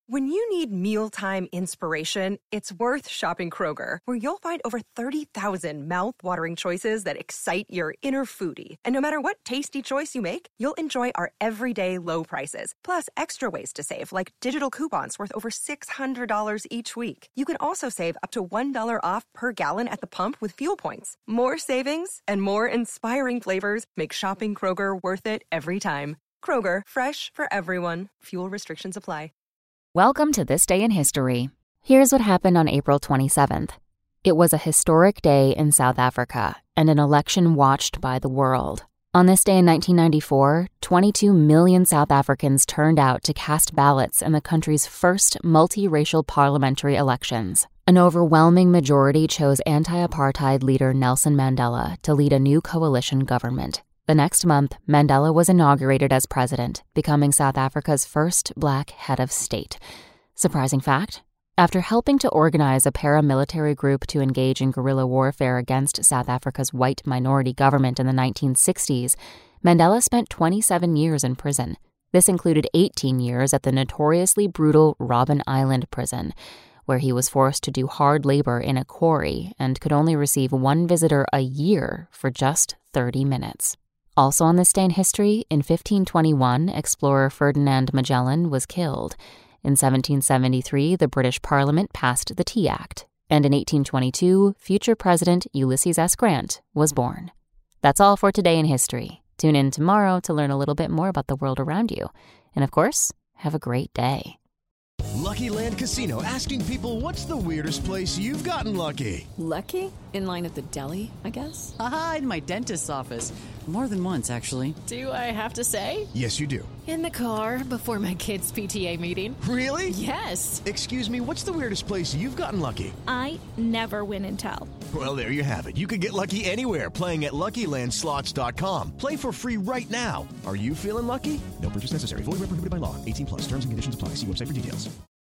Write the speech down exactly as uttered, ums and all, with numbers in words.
When you need mealtime inspiration, it's worth shopping Kroger, where you'll find over thirty thousand mouth-watering choices that excite your inner foodie. And no matter what tasty choice you make, you'll enjoy our everyday low prices, plus extra ways to save, like digital coupons worth over six hundred dollars each week. You can also save up to one dollar off per gallon at the pump with fuel points. More savings and more inspiring flavors make shopping Kroger worth it every time. Kroger, fresh for everyone. Fuel restrictions apply. Welcome to This Day in History. Here's what happened on April twenty-seventh. It was a historic day in South Africa and an election watched by the world. On this day in nineteen ninety-four, twenty-two million South Africans turned out to cast ballots in the country's first multiracial parliamentary elections. An overwhelming majority chose anti-apartheid leader Nelson Mandela to lead a new coalition government. The next month, Mandela was inaugurated as president, becoming South Africa's first black head of state. Surprising fact? After helping to organize a paramilitary group to engage in guerrilla warfare against South Africa's white minority government in the nineteen sixties, Mandela spent twenty-seven years in prison. This included eighteen years at the notoriously brutal Robben Island prison, where he was forced to do hard labor in a quarry and could only receive one visitor a year for just thirty minutes. Also on this day in history, in fifteen twenty-one, explorer Ferdinand Magellan was killed. In seventeen seventy-three, the British Parliament passed the Tea Act. And in eighteen twenty-two, future President Ulysses S. Grant was born. That's all for today in history. Tune in tomorrow to learn a little bit more about the world around you. And of course, have a great day. Lucky Land Casino, asking people, what's the weirdest place you've gotten lucky? Lucky? In line at the deli, I guess? Aha, in my dentist's office. More than once, actually. Do I have to say? Yes, you do. In the car before my kids' P T A meeting. Really? Yes. Excuse me, what's the weirdest place you've gotten lucky? I never win and tell. Well, there you have it. You can get lucky anywhere, playing at Lucky Land Slots dot com. Play for free right now. Are you feeling lucky? No purchase necessary. Void where prohibited by law. eighteen plus. Terms and conditions apply. See website for details.